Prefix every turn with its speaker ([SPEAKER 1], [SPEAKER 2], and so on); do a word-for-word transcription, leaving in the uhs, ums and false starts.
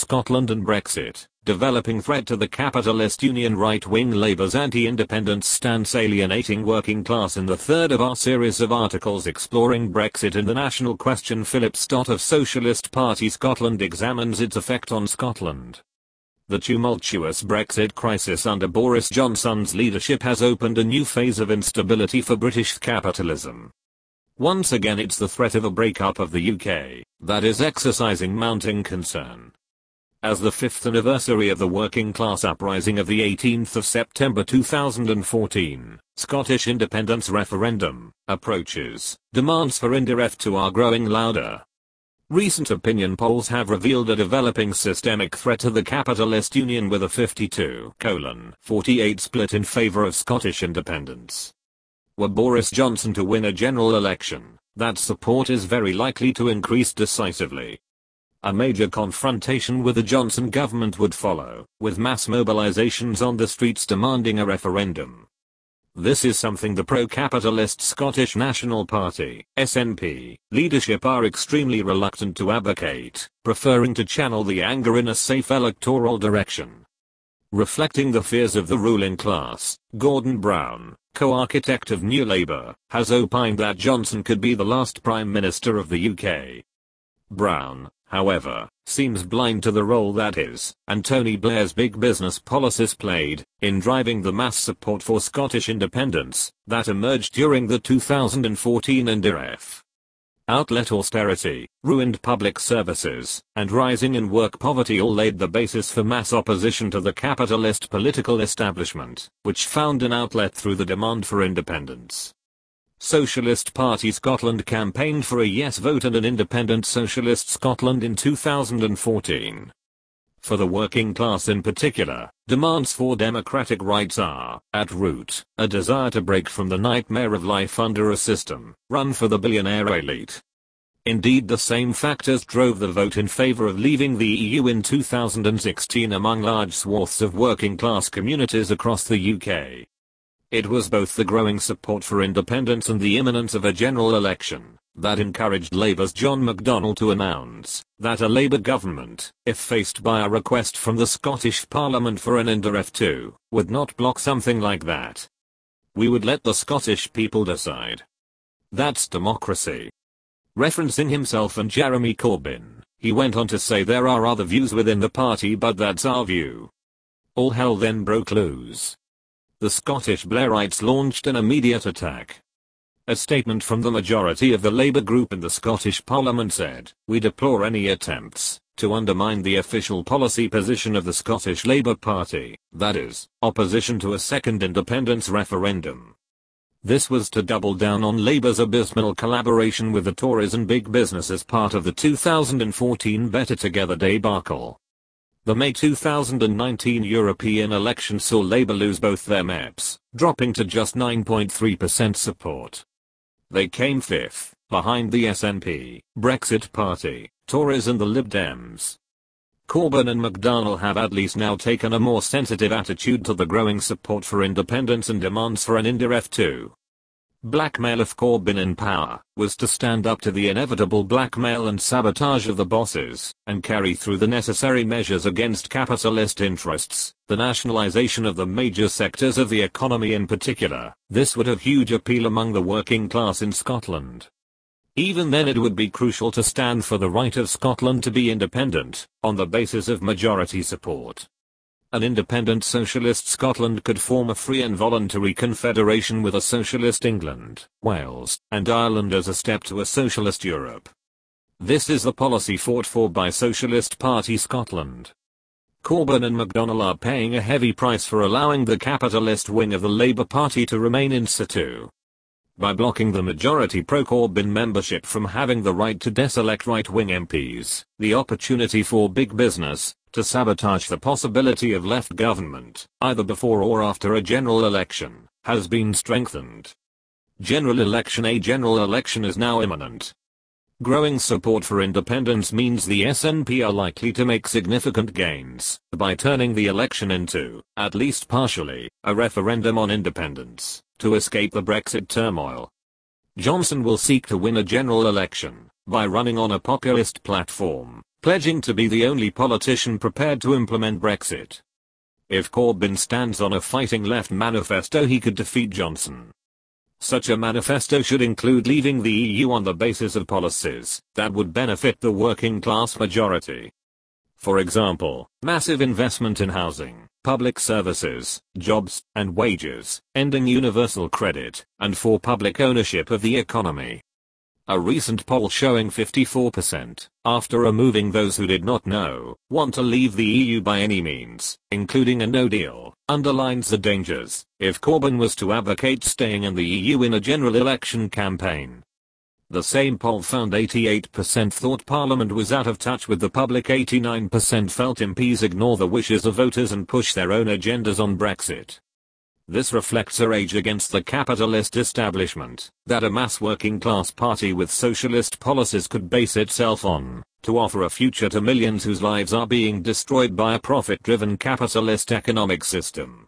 [SPEAKER 1] Scotland and Brexit, developing threat to the capitalist union. Right-wing Labour's anti-independence stance alienating working class. In the third of our series of articles exploring Brexit and the national question, Philip Stott of Socialist Party Scotland examines its effect on Scotland. The tumultuous Brexit crisis under Boris Johnson's leadership has opened a new phase of instability for British capitalism. Once again it's the threat of a breakup of the U K that is exercising mounting concern. As the fifth anniversary of the working class uprising of the eighteenth of September two thousand fourteen, Scottish independence referendum, approaches, demands for I N D R F two are growing louder. Recent opinion polls have revealed a developing systemic threat to the capitalist union with a fifty-two to forty-eight split in favour of Scottish independence. Were Boris Johnson to win a general election, that support is very likely to increase decisively. A major confrontation with the Johnson government would follow, with mass mobilisations on the streets demanding a referendum. This is something the pro-capitalist Scottish National Party, S N P, leadership are extremely reluctant to advocate, preferring to channel the anger in a safe electoral direction. Reflecting the fears of the ruling class, Gordon Brown, co-architect of New Labour, has opined that Johnson could be the last Prime Minister of the U K. Brown, however, seems blind to the role that his and Tony Blair's big business policies played in driving the mass support for Scottish independence that emerged during the two thousand fourteen I N D R F. Outlet austerity, ruined public services, and rising in work poverty all laid the basis for mass opposition to the capitalist political establishment, which found an outlet through the demand for independence. Socialist Party Scotland campaigned for a yes vote and an independent Socialist Scotland in two thousand fourteen. For the working class in particular, demands for democratic rights are, at root, a desire to break from the nightmare of life under a system run for the billionaire elite. Indeed, the same factors drove the vote in favour of leaving the E U in two thousand sixteen among large swaths of working class communities across the U K. It was both the growing support for independence and the imminence of a general election that encouraged Labour's John McDonnell to announce that a Labour government, if faced by a request from the Scottish Parliament for an I N D R F two, would not block something like that. We would let the Scottish people decide. That's democracy. Referencing himself and Jeremy Corbyn, he went on to say there are other views within the party, but that's our view. All hell then broke loose. The Scottish Blairites launched an immediate attack. A statement from the majority of the Labour group in the Scottish Parliament said, "We deplore any attempts to undermine the official policy position of the Scottish Labour Party, that is, opposition to a second independence referendum." This was to double down on Labour's abysmal collaboration with the Tories and big business as part of the two thousand fourteen Better Together debacle. The May two thousand nineteen European election saw Labour lose both their M E Ps, dropping to just nine point three percent support. They came fifth, behind the S N P, Brexit Party, Tories and the Lib Dems. Corbyn and McDonnell have at least now taken a more sensitive attitude to the growing support for independence and demands for an I N D R F two. Blackmail if Corbyn in power was to stand up to the inevitable blackmail and sabotage of the bosses, and carry through the necessary measures against capitalist interests, the nationalisation of the major sectors of the economy in particular, this would have huge appeal among the working class in Scotland. Even then it would be crucial to stand for the right of Scotland to be independent, on the basis of majority support. An independent socialist Scotland could form a free and voluntary confederation with a socialist England, Wales, and Ireland as a step to a socialist Europe. This is the policy fought for by Socialist Party Scotland. Corbyn and McDonnell are paying a heavy price for allowing the capitalist wing of the Labour Party to remain in situ. By blocking the majority pro-Corbyn membership from having the right to deselect right-wing M Ps, the opportunity for big business to sabotage the possibility of left government, either before or after a general election, has been strengthened. General election A general election is now imminent. Growing support for independence means the S N P are likely to make significant gains by turning the election into, at least partially, a referendum on independence, to escape the Brexit turmoil. Johnson will seek to win a general election by running on a populist platform pledging to be the only politician prepared to implement Brexit. If Corbyn stands on a fighting left manifesto, he could defeat Johnson. Such a manifesto should include leaving the E U on the basis of policies that would benefit the working class majority. For example, massive investment in housing, public services, jobs, and wages, ending universal credit, and for public ownership of the economy. A recent poll showing fifty-four percent, after removing those who did not know, want to leave the E U by any means, including a no deal, underlines the dangers if Corbyn was to advocate staying in the E U in a general election campaign. The same poll found eighty-eight percent thought Parliament was out of touch with the public, eighty-nine percent felt M Ps ignore the wishes of voters and push their own agendas on Brexit. This reflects a rage against the capitalist establishment that a mass working class party with socialist policies could base itself on, to offer a future to millions whose lives are being destroyed by a profit-driven capitalist economic system.